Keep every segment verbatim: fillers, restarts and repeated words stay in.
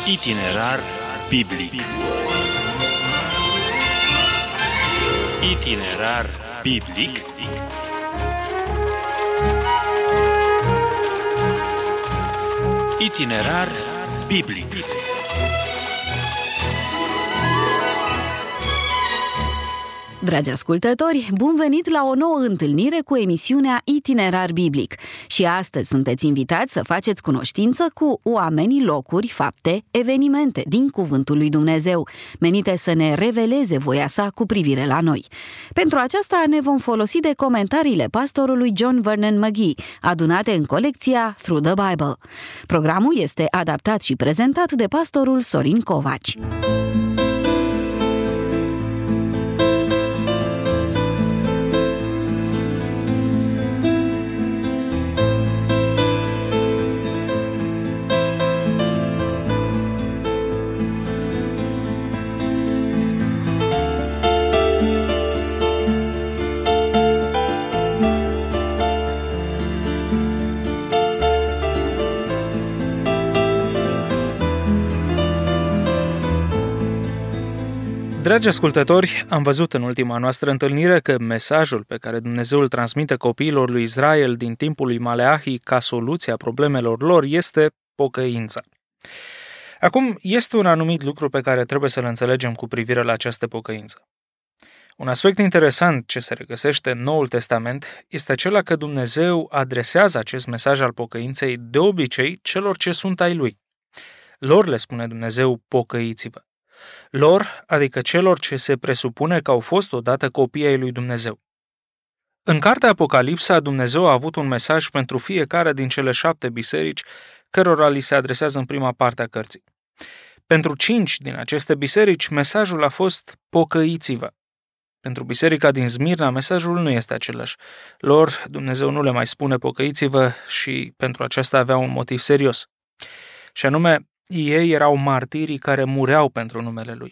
Itinerar biblic. Itinerar biblic. Itinerar biblic. Dragi ascultători, bun venit la o nouă întâlnire cu emisiunea Itinerar Biblic. Și astăzi sunteți invitați să faceți cunoștință cu oamenii, locuri, fapte, evenimente din Cuvântul lui Dumnezeu, menite să ne reveleze voia sa cu privire la noi. Pentru aceasta ne vom folosi de comentariile pastorului John Vernon McGee, adunate în colecția Through the Bible. Programul este adaptat și prezentat de pastorul Sorin Covaci. Dragi ascultători, am văzut în ultima noastră întâlnire că mesajul pe care Dumnezeu îl transmite copiilor lui Israel din timpul lui Maleahi ca soluție a problemelor lor este pocăința. Acum, este un anumit lucru pe care trebuie să-l înțelegem cu privire la această pocăință. Un aspect interesant ce se regăsește în Noul Testament este acela că Dumnezeu adresează acest mesaj al pocăinței de obicei celor ce sunt ai Lui. Lor le spune Dumnezeu, pocăiți-vă. Lor, adică celor ce se presupune că au fost odată copii ai lui Dumnezeu. În cartea Apocalipsa, Dumnezeu a avut un mesaj pentru fiecare din cele șapte biserici cărora li se adresează în prima parte a cărții. Pentru cinci din aceste biserici, mesajul a fost pocăiți-vă. Pentru biserica din Smirna, mesajul nu este același. Lor, Dumnezeu nu le mai spune pocăiți-vă și pentru aceasta avea un motiv serios. Și anume, ei erau martirii care mureau pentru numele Lui.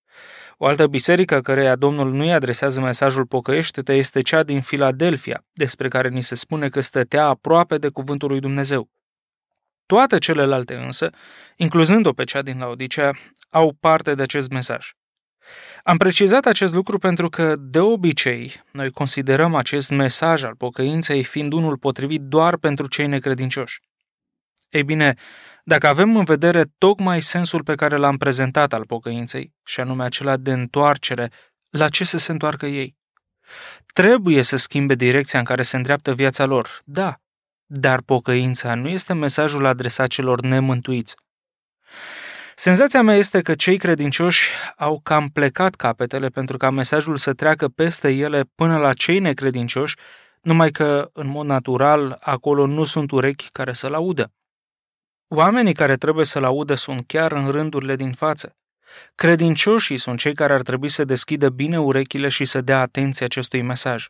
O altă biserică căreia Domnul nu-i adresează mesajul pocăiește-te este cea din Filadelfia, despre care ni se spune că stătea aproape de cuvântul lui Dumnezeu. Toate celelalte însă, incluzând-o pe cea din Laodicea, au parte de acest mesaj. Am precizat acest lucru pentru că, de obicei, noi considerăm acest mesaj al pocăinței fiind unul potrivit doar pentru cei necredincioși. Ei bine, dacă avem în vedere tocmai sensul pe care l-am prezentat al pocăinței, și anume acela de întoarcere, la ce să se întoarcă ei? Trebuie să schimbe direcția în care se îndreaptă viața lor, da, dar pocăința nu este mesajul adresat celor nemântuiți. Senzația mea este că cei credincioși au cam plecat capetele pentru ca mesajul să treacă peste ele până la cei necredincioși, numai că, în mod natural, acolo nu sunt urechi care să-l audă. Oamenii care trebuie să-l audă sunt chiar în rândurile din față. Credincioșii sunt cei care ar trebui să deschidă bine urechile și să dea atenție acestui mesaj.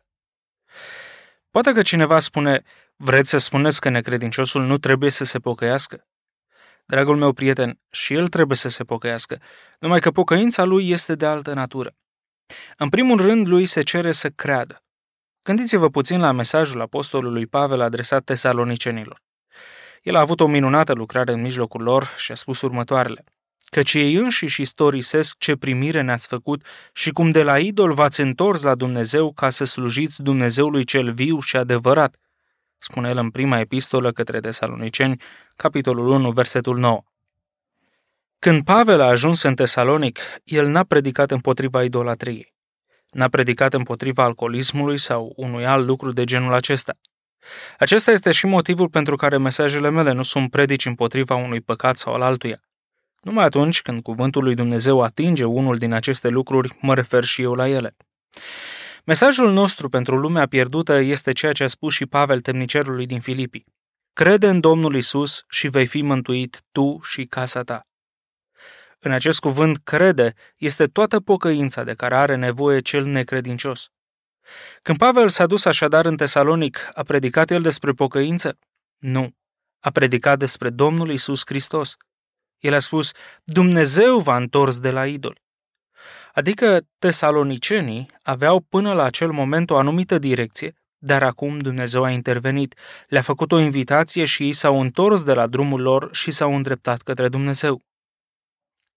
Poate că cineva spune, vreți să spuneți că necredinciosul nu trebuie să se pocăiască? Dragul meu prieten, și el trebuie să se pocăiască, numai că pocăința lui este de altă natură. În primul rând, lui se cere să creadă. Gândiți-vă puțin la mesajul apostolului Pavel adresat tesalonicenilor. El a avut o minunată lucrare în mijlocul lor și a spus următoarele: căci ei înșiși istorisesc ce primire ne-ați făcut și cum de la idol v-ați întors la Dumnezeu ca să slujiți Dumnezeului cel viu și adevărat, spune el în prima epistolă către Tesaloniceni, capitolul unu, versetul nouă. Când Pavel a ajuns în Tesalonic, el n-a predicat împotriva idolatriei. N-a predicat împotriva alcoolismului sau unui alt lucru de genul acesta. Acesta este și motivul pentru care mesajele mele nu sunt predici împotriva unui păcat sau al altuia. Numai atunci când cuvântul lui Dumnezeu atinge unul din aceste lucruri, mă refer și eu la ele. Mesajul nostru pentru lumea pierdută este ceea ce a spus și Pavel temnicerului din Filipi. Crede în Domnul Isus și vei fi mântuit tu și casa ta. În acest cuvânt, crede, este toată pocăința de care are nevoie cel necredincios. Când Pavel s-a dus așadar în Tesalonic, a predicat el despre pocăință? Nu. A predicat despre Domnul Iisus Hristos. El a spus, Dumnezeu v-a întors de la idoli. Adică tesalonicenii aveau până la acel moment o anumită direcție, dar acum Dumnezeu a intervenit, le-a făcut o invitație și ei s-au întors de la drumul lor și s-au îndreptat către Dumnezeu.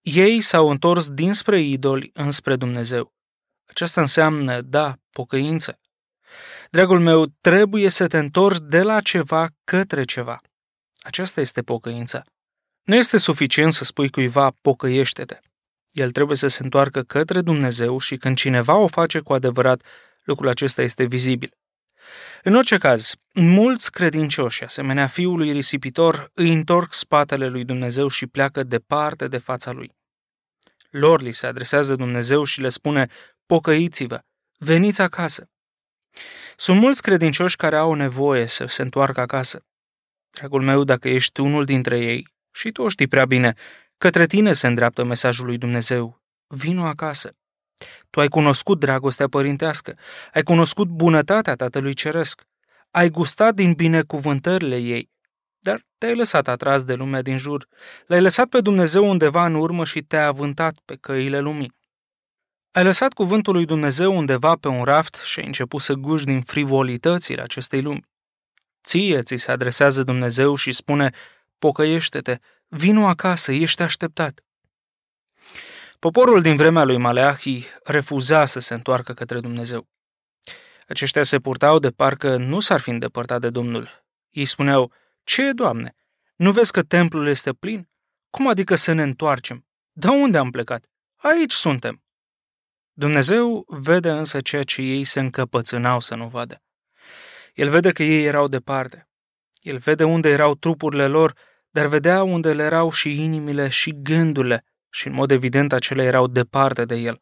Ei s-au întors dinspre idoli înspre Dumnezeu. Aceasta înseamnă, da, pocăință. Dragul meu, trebuie să te întorci de la ceva către ceva. Aceasta este pocăința. Nu este suficient să spui cuiva, pocăiește-te. El trebuie să se întoarcă către Dumnezeu și când cineva o face cu adevărat, lucrul acesta este vizibil. În orice caz, mulți credincioși, asemenea fiului risipitor, îi întorc spatele lui Dumnezeu și pleacă departe de fața lui. Lor li se adresează Dumnezeu și le spune, pocăiți-vă, veniți acasă. Sunt mulți credincioși care au nevoie să se întoarcă acasă. Dragul meu, dacă ești unul dintre ei, și tu o știi prea bine, către tine se îndreaptă mesajul lui Dumnezeu. Vino acasă. Tu ai cunoscut dragostea părintească, ai cunoscut bunătatea Tatălui Ceresc, ai gustat din binecuvântările ei, dar te-ai lăsat atras de lumea din jur, l-ai lăsat pe Dumnezeu undeva în urmă și te-ai avântat pe căile lumii. Ai lăsat cuvântul lui Dumnezeu undeva pe un raft și ai început să guși din frivolitățile acestei lumi. Ție ți se adresează Dumnezeu și spune, pocăiește-te, vino acasă, ești așteptat. Poporul din vremea lui Maleahi refuza să se întoarcă către Dumnezeu. Aceștia se purtau de parcă nu s-ar fi îndepărtat de Domnul. Ei spuneau, ce, Doamne, nu vezi că templul este plin? Cum adică să ne întoarcem? De unde am plecat? Aici suntem. Dumnezeu vede însă ceea ce ei se încăpățânau să nu vadă. El vede că ei erau departe. El vede unde erau trupurile lor, dar vedea unde le erau și inimile și gândurile și în mod evident acelea erau departe de el.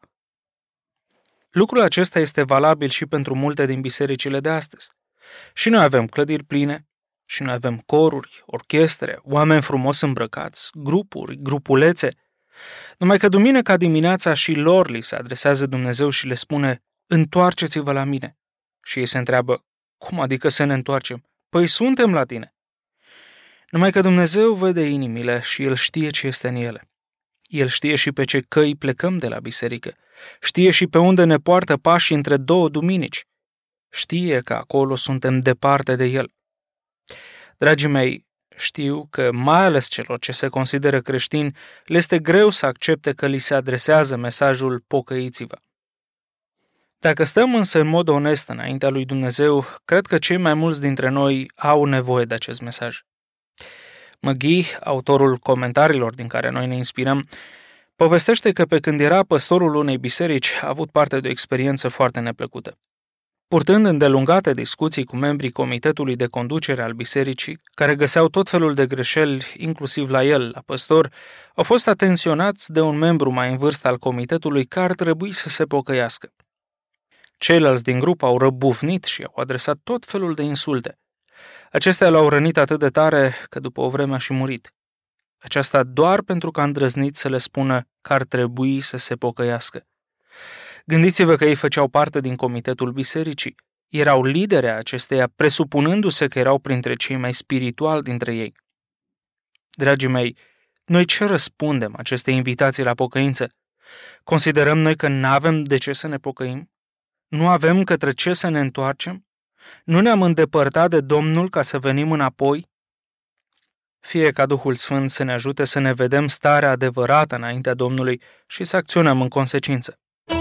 Lucrul acesta este valabil și pentru multe din bisericile de astăzi. Și noi avem clădiri pline, și noi avem coruri, orchestre, oameni frumos îmbrăcați, grupuri, grupulețe. Numai că duminica dimineața și lor li se adresează Dumnezeu și le spune, întoarceți-vă la mine. Și ei se întreabă, cum adică să ne întoarcem? Păi suntem la tine. Numai că Dumnezeu vede inimile și El știe ce este în ele. El știe și pe ce căi plecăm de la biserică. Știe și pe unde ne poartă pașii între două duminici. Știe că acolo suntem departe de El. Dragii mei, știu că mai ales celor ce se consideră creștini, le este greu să accepte că li se adresează mesajul pocăiți-vă. Dacă stăm însă în mod onest înaintea lui Dumnezeu, cred că cei mai mulți dintre noi au nevoie de acest mesaj. McGee, autorul comentariilor din care noi ne inspirăm, povestește că pe când era păstorul unei biserici a avut parte de o experiență foarte neplăcută. Purtând îndelungate discuții cu membrii comitetului de conducere al bisericii, care găseau tot felul de greșeli, inclusiv la el, la păstor, au fost atenționați de un membru mai în vârstă al comitetului care ar trebui să se pocăiască. Ceilalți din grup au răbufnit și au adresat tot felul de insulte. Acestea l-au rănit atât de tare că după o vreme a și murit. Aceasta doar pentru că a îndrăznit să le spună că ar trebui să se pocăiască. Gândiți-vă că ei făceau parte din comitetul bisericii. Erau lideri ai acesteia, presupunându-se că erau printre cei mai spirituali dintre ei. Dragii mei, noi ce răspundem aceste invitații la pocăință? Considerăm noi că n-avem de ce să ne pocăim? Nu avem către ce să ne întoarcem? Nu ne-am îndepărtat de Domnul ca să venim înapoi? Fie ca Duhul Sfânt să ne ajute să ne vedem starea adevărată înaintea Domnului și să acționăm în consecință.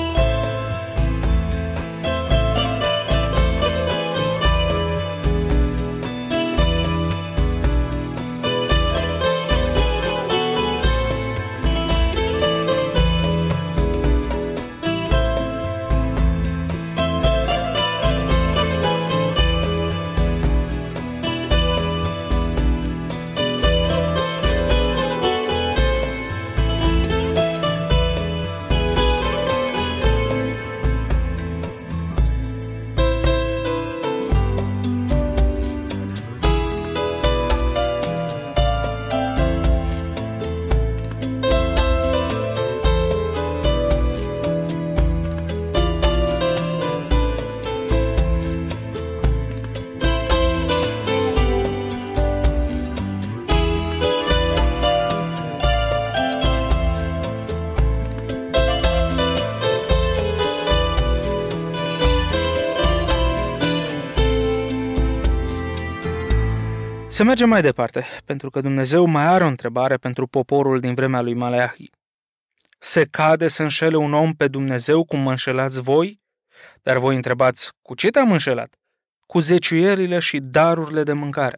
Să mergem mai departe, pentru că Dumnezeu mai are o întrebare pentru poporul din vremea lui Maleahi. Se cade să înșele un om pe Dumnezeu cum mă înșelați voi? Dar voi întrebați, cu ce te-am înșelat? Cu zeciuierile și darurile de mâncare.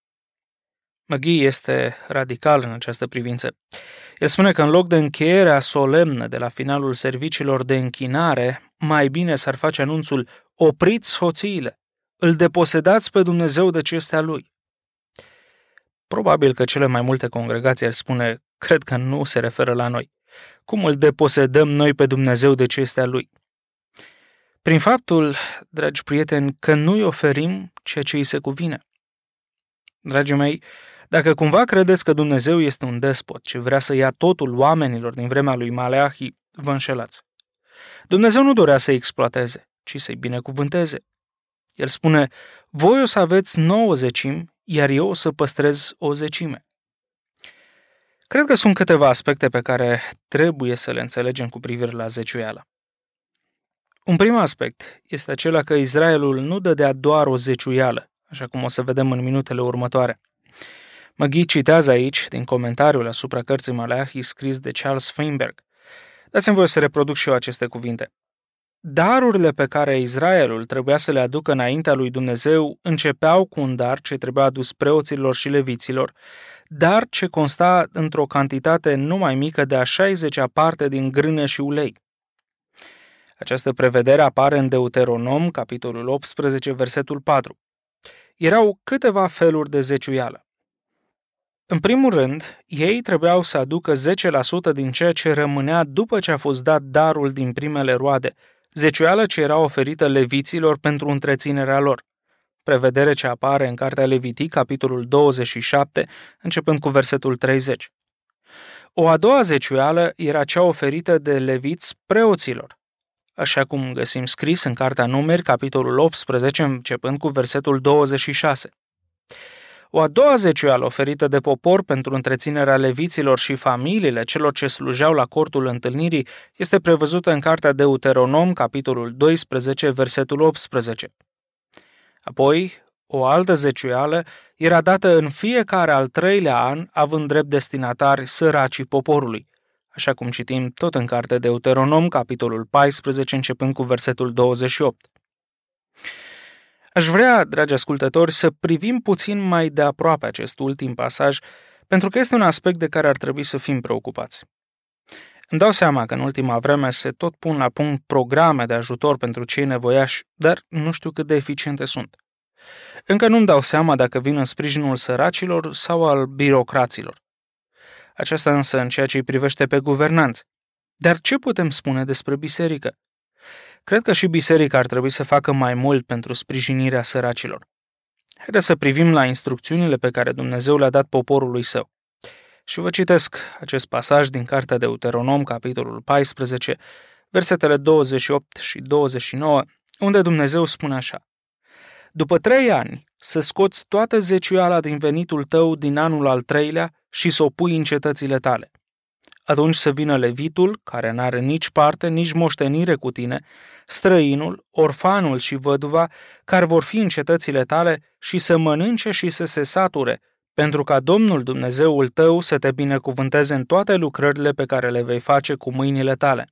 McGee este radical în această privință. El spune că în loc de încheierea solemnă de la finalul serviciilor de închinare, mai bine s-ar face anunțul: opriți hoțiile, îl deposedați pe Dumnezeu de ce este a lui. Probabil că cele mai multe congregații ar spune: cred că nu se referă la noi. Cum îl deposedăm noi pe Dumnezeu de ce este a lui? Prin faptul, dragi prieteni, că nu-i oferim ceea ce îi se cuvine. Dragii mei, dacă cumva credeți că Dumnezeu este un despot ce vrea să ia totul oamenilor din vremea lui Maleahi, vă înșelați. Dumnezeu nu dorea să-i exploateze, ci să-i binecuvânteze. El spune: voi o să aveți nouă zecimi, iar eu o să păstrez o zecime. Cred că sunt câteva aspecte pe care trebuie să le înțelegem cu privire la zeciuială. Un prim aspect este acela că Israelul nu dădea doar o zeciuială, așa cum o să vedem în minutele următoare. McGee citează aici din comentariul asupra cărții Maleahi scris de Charles Feinberg. Dați-mi voie să reproduc și eu aceste cuvinte. Darurile pe care Israelul trebuia să le aducă înaintea lui Dumnezeu începeau cu un dar ce trebuia adus preoților și leviților, dar ce consta într-o cantitate nu mai mică de a șaizecea parte din grâne și ulei. Această prevedere apare în Deuteronom, capitolul optsprezece, versetul patru. Erau câteva feluri de zeciuială. În primul rând, ei trebuiau să aducă zece la sută din ceea ce rămânea după ce a fost dat darul din primele roade, zeciuială ce era oferită leviților pentru întreținerea lor. Prevedere ce apare în cartea Levitic, capitolul douăzeci și șapte, începând cu versetul treizeci. O a doua zeciuială era cea oferită de leviți preoților, așa cum găsim scris în cartea Numeri, capitolul optsprezece, începând cu versetul douăzeci și șase. O a doua zeciuială oferită de popor pentru întreținerea leviților și familiile celor ce slujeau la cortul întâlnirii este prevăzută în cartea Deuteronom, capitolul doisprezece, versetul optsprezece. Apoi, o altă zeciuială era dată în fiecare al treilea an, având drept destinatari săracii poporului, așa cum citim tot în cartea Deuteronom, capitolul paisprezece, începând cu versetul douăzeci și opt. Aș vrea, dragi ascultători, să privim puțin mai de aproape acest ultim pasaj, pentru că este un aspect de care ar trebui să fim preocupați. Îmi dau seama că în ultima vreme se tot pun la punct programe de ajutor pentru cei nevoiași, dar nu știu cât de eficiente sunt. Încă nu-mi dau seama dacă vin în sprijinul săracilor sau al birocraților. Aceasta însă în ceea ce îi privește pe guvernanți. Dar ce putem spune despre biserică? Cred că și biserica ar trebui să facă mai mult pentru sprijinirea săracilor. Haideți să privim la instrucțiunile pe care Dumnezeu le-a dat poporului său. Și vă citesc acest pasaj din cartea Deuteronom, capitolul paisprezece, versetele douăzeci și opt și douăzeci și nouă, unde Dumnezeu spune așa: după trei ani să scoți toată zeciuiala din venitul tău din anul al treilea și să o pui în cetățile tale. Atunci să vină levitul, care n-are nici parte, nici moștenire cu tine, străinul, orfanul și văduva, care vor fi în cetățile tale, și să mănânce și să se sature, pentru ca Domnul Dumnezeul tău să te binecuvânteze în toate lucrările pe care le vei face cu mâinile tale.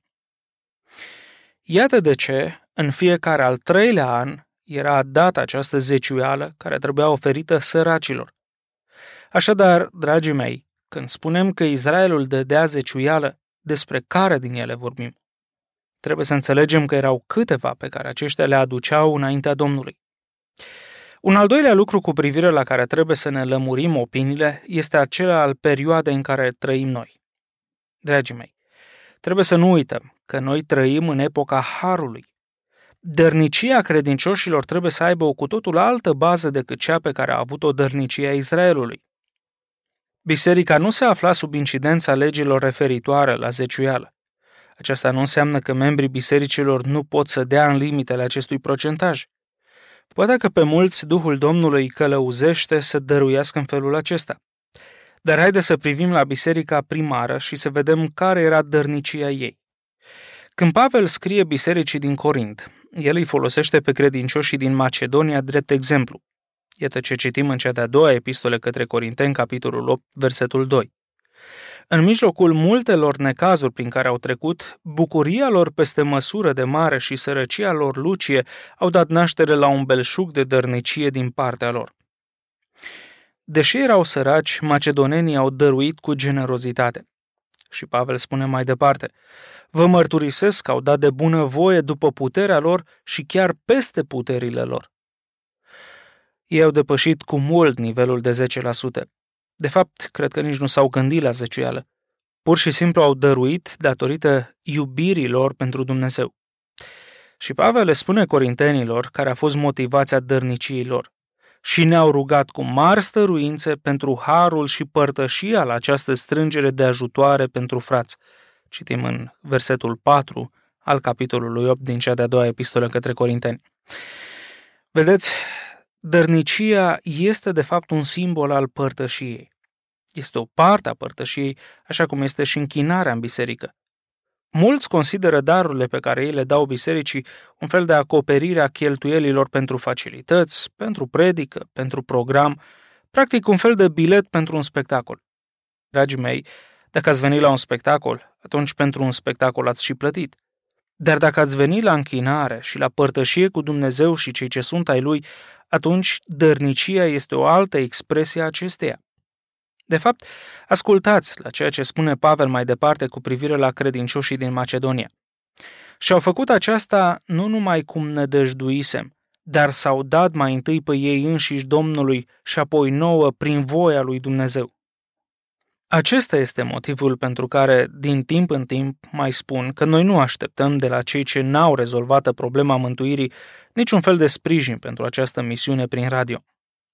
Iată de ce, în fiecare al treilea an, era dată această zeciuială care trebuia oferită săracilor. Așadar, dragii mei, când spunem că Israelul dădea zeciuială, despre care din ele vorbim? Trebuie să înțelegem că erau câteva pe care aceștia le aduceau înaintea Domnului. Un al doilea lucru cu privire la care trebuie să ne lămurim opiniile este acela al perioadei în care trăim noi. Dragii mei, trebuie să nu uităm că noi trăim în epoca Harului. Dărnicia credincioșilor trebuie să aibă o cu totul altă bază decât cea pe care a avut-o dărnicia Israelului. Biserica nu se afla sub incidența legilor referitoare la zeciuială. Aceasta nu înseamnă că membrii bisericilor nu pot să dea în limitele acestui procentaj. Poate că pe mulți Duhul Domnului îi călăuzește să dăruiască în felul acesta. Dar haideți să privim la biserica primară și să vedem care era dărnicia ei. Când Pavel scrie bisericii din Corint, el îi folosește pe credincioșii din Macedonia drept exemplu. Iată ce citim în cea de-a doua epistole către Corinteni, capitolul opt, versetul doi. În mijlocul multelor necazuri prin care au trecut, bucuria lor peste măsură de mare și sărăcia lor lucie au dat naștere la un belșug de dărnicie din partea lor. Deși erau săraci, macedonenii au dăruit cu generozitate. Și Pavel spune mai departe: vă mărturisesc că au dat de bună voie după puterea lor și chiar peste puterile lor. Ei au depășit cu mult nivelul de zece la sută. De fapt, cred că nici nu s-au gândit la zeciuială. Pur și simplu au dăruit datorită iubirii lor pentru Dumnezeu. Și Pavel le spune corintenilor care a fost motivația dărniciei lor: și ne-au rugat cu mari stăruințe pentru harul și părtășia la această strângere de ajutoare pentru frați. Citim în versetul patru al capitolului opt din cea de-a doua epistolă către Corinteni. Vedeți, dărnicia este de fapt un simbol al părtășiei. Este o parte a părtășiei, așa cum este și închinarea în biserică. Mulți consideră darurile pe care ei le dau bisericii un fel de acoperire a cheltuielilor pentru facilități, pentru predică, pentru program, practic un fel de bilet pentru un spectacol. Dragii mei, dacă ați venit la un spectacol, atunci pentru un spectacol ați și plătit. Dar dacă ați venit la închinare și la părtășie cu Dumnezeu și cei ce sunt ai Lui, atunci dărnicia este o altă expresie a acesteia. De fapt, ascultați la ceea ce spune Pavel mai departe cu privire la credincioșii din Macedonia. Și-au făcut aceasta nu numai cum nădăjduisem, dar s-au dat mai întâi pe ei înșiși Domnului și apoi nouă prin voia lui Dumnezeu. Acesta este motivul pentru care, din timp în timp, mai spun că noi nu așteptăm de la cei ce n-au rezolvat problema mântuirii niciun fel de sprijin pentru această misiune prin radio.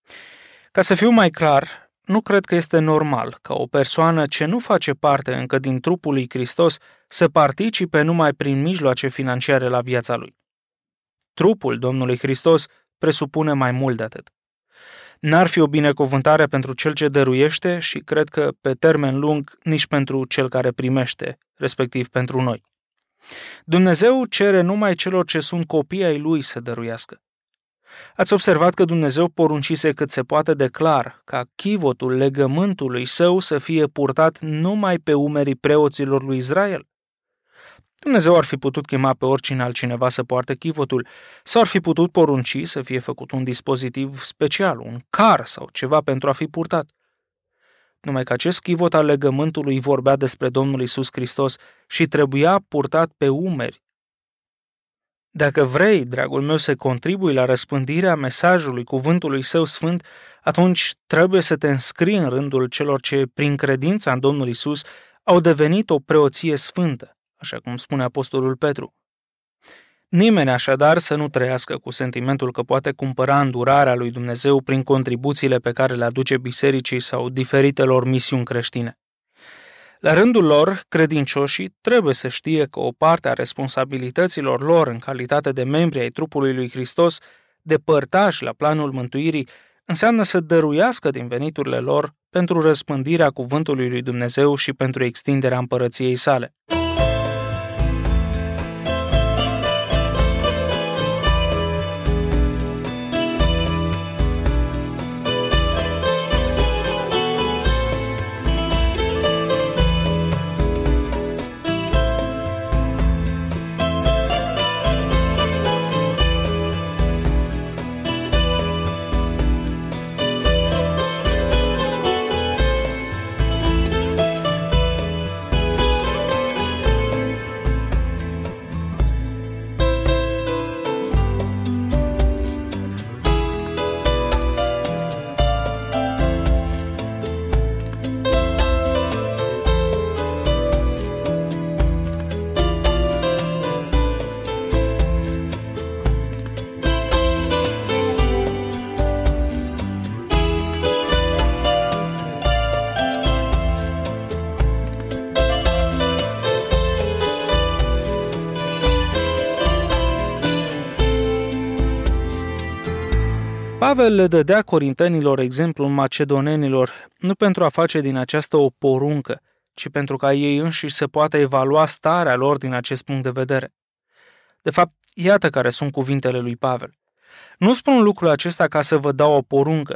Ca să fiu mai clar, nu cred că este normal ca o persoană ce nu face parte încă din trupul lui Hristos să participe numai prin mijloace financiare la viața lui. Trupul Domnului Hristos presupune mai mult de atât. N-ar fi o binecuvântare pentru cel ce dăruiește și cred că pe termen lung nici pentru cel care primește, respectiv pentru noi. Dumnezeu cere numai celor ce sunt copii ai Lui să dăruiască. Ați observat că Dumnezeu poruncise cât se poate de clar ca chivotul legământului său să fie purtat numai pe umerii preoților lui Israel? Dumnezeu ar fi putut chema pe oricine altcineva să poarte chivotul, sau ar fi putut porunci să fie făcut un dispozitiv special, un car sau ceva pentru a fi purtat. Numai că acest chivot al legământului vorbea despre Domnul Iisus Hristos și trebuia purtat pe umeri. Dacă vrei, dragul meu, să contribui la răspândirea mesajului cuvântului Său sfânt, atunci trebuie să te înscrii în rândul celor ce, prin credința în Domnul Iisus, au devenit o preoție sfântă, așa cum spune apostolul Petru. Nimeni așadar să nu trăiască cu sentimentul că poate cumpăra îndurarea lui Dumnezeu prin contribuțiile pe care le aduce bisericii sau diferitelor misiuni creștine. La rândul lor, credincioșii trebuie să știe că o parte a responsabilităților lor în calitate de membri ai trupului lui Hristos, de părtași la planul mântuirii, înseamnă să dăruiască din veniturile lor pentru răspândirea cuvântului lui Dumnezeu și pentru extinderea împărăției sale. Pavel le dădea corintenilor exemplul macedonenilor nu pentru a face din aceasta o poruncă, ci pentru ca ei înșiși să poată evalua starea lor din acest punct de vedere. De fapt, iată care sunt cuvintele lui Pavel. Nu spun lucrul acesta ca să vă dau o poruncă,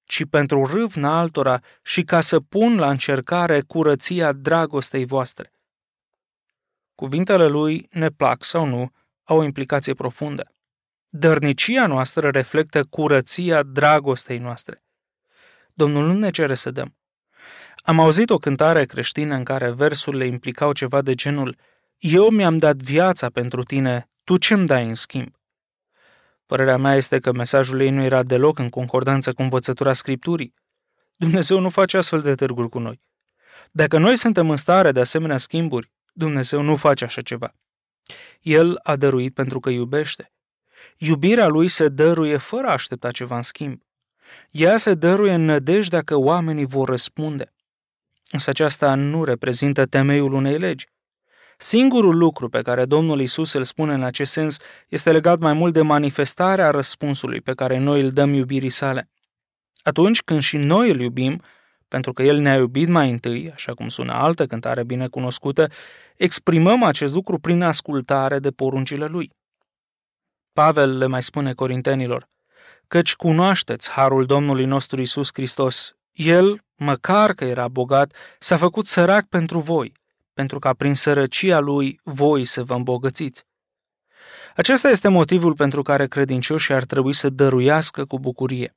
ci pentru râvna altora și ca să pun la încercare curăția dragostei voastre. Cuvintele lui, ne plac sau nu, au o implicație profundă. Dărnicia noastră reflectă curăția dragostei noastre. Domnul nu ne cere să dăm. Am auzit o cântare creștină în care versurile implicau ceva de genul: eu mi-am dat viața pentru tine, tu ce-mi dai în schimb? Părerea mea este că mesajul ei nu era deloc în concordanță cu învățătura Scripturii. Dumnezeu nu face astfel de târguri cu noi. Dacă noi suntem în stare de asemenea schimburi, Dumnezeu nu face așa ceva. El a dăruit pentru că iubește. Iubirea lui se dăruie fără a aștepta ceva în schimb. Ea se dăruie în nădejdea că oamenii vor răspunde. Însă aceasta nu reprezintă temeiul unei legi. Singurul lucru pe care Domnul Iisus îl spune în acest sens este legat mai mult de manifestarea răspunsului pe care noi îl dăm iubirii sale. Atunci când și noi îl iubim, pentru că El ne-a iubit mai întâi, așa cum sună altă cântare bine cunoscută, exprimăm acest lucru prin ascultare de poruncile Lui. Pavel le mai spune corintenilor: căci cunoașteți harul Domnului nostru Iisus Hristos. El, măcar că era bogat, s-a făcut sărac pentru voi, pentru ca prin sărăcia Lui voi să vă îmbogățiți. Acesta este motivul pentru care credincioșii ar trebui să dăruiască cu bucurie.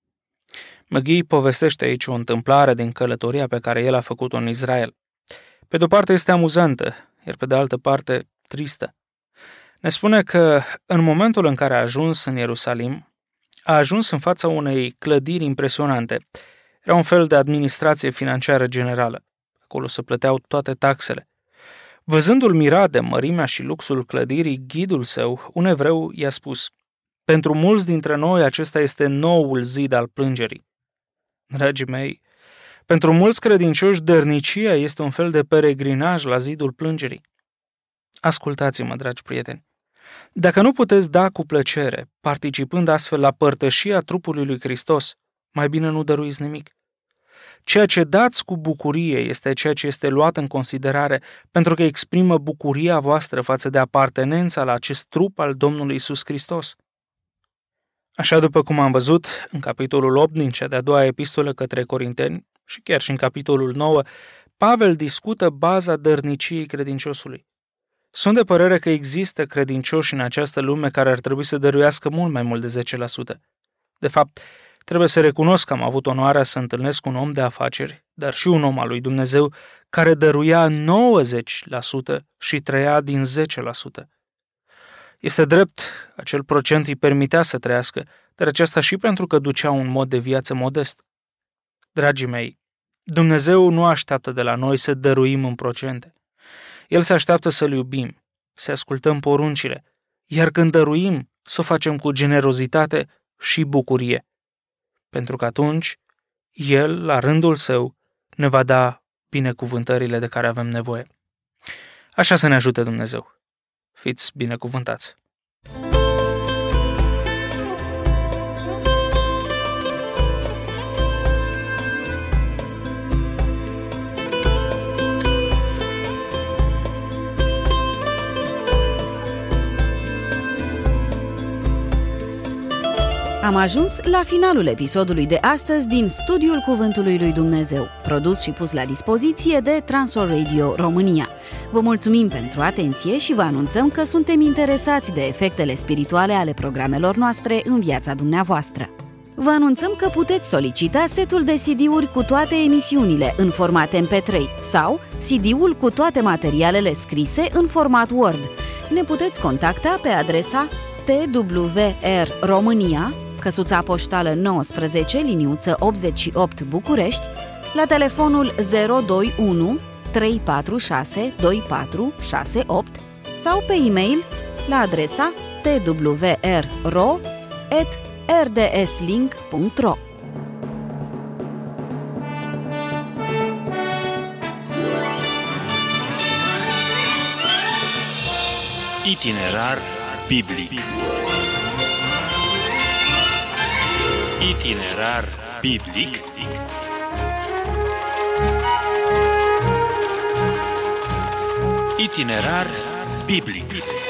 McGee povestește aici o întâmplare din călătoria pe care el a făcut-o în Israel. Pe de-o parte este amuzantă, iar pe de altă parte tristă. Ne spune că în momentul în care a ajuns în Ierusalim, a ajuns în fața unei clădiri impresionante. Era un fel de administrație financiară generală. Acolo se plăteau toate taxele. Văzându-l mirat de mărimea și luxul clădirii, ghidul său, un evreu, i-a spus: pentru mulți dintre noi acesta este noul zid al plângerii. Dragii mei, pentru mulți credincioși, dărnicia este un fel de peregrinaj la zidul plângerii. Ascultați-mă, dragi prieteni. Dacă nu puteți da cu plăcere, participând astfel la părtășia trupului lui Hristos, mai bine nu dăruiți nimic. Ceea ce dați cu bucurie este ceea ce este luat în considerare, pentru că exprimă bucuria voastră față de apartenența la acest trup al Domnului Iisus Hristos. Așa după cum am văzut în capitolul opt din cea de-a doua epistolă către Corinteni și chiar și în capitolul nouă, Pavel discută baza dărniciei credinciosului. Sunt de părere că există credincioși în această lume care ar trebui să dăruiască mult mai mult de zece la sută. De fapt, trebuie să recunosc că am avut onoarea să întâlnesc un om de afaceri, dar și un om al lui Dumnezeu, care dăruia nouăzeci la sută și trăia din zece la sută. Este drept, acel procent îi permitea să trăiască, dar aceasta și pentru că ducea un mod de viață modest. Dragii mei, Dumnezeu nu așteaptă de la noi să dăruim în procente. El se așteaptă să-L iubim, să ascultăm poruncile, iar când dăruim, să o facem cu generozitate și bucurie. Pentru că atunci, El, la rândul Său, ne va da binecuvântările de care avem nevoie. Așa să ne ajute Dumnezeu. Fiți binecuvântați! Am ajuns la finalul episodului de astăzi din Studiul Cuvântului lui Dumnezeu, produs și pus la dispoziție de Transworld Radio România. Vă mulțumim pentru atenție și vă anunțăm că suntem interesați de efectele spirituale ale programelor noastre în viața dumneavoastră. Vă anunțăm că puteți solicita setul de C D-uri cu toate emisiunile în format M P trei sau C D-ul cu toate materialele scrise în format Word. Ne puteți contacta pe adresa T W R România, căsuța poștală nouăsprezece, liniuță optzeci și opt București, la telefonul zero doi unu trei patru șase doi patru șase opt sau pe e-mail la adresa t w r r o at r d s link punct r o. Itinerar biblic. Itinerar biblic. Itinerar biblic.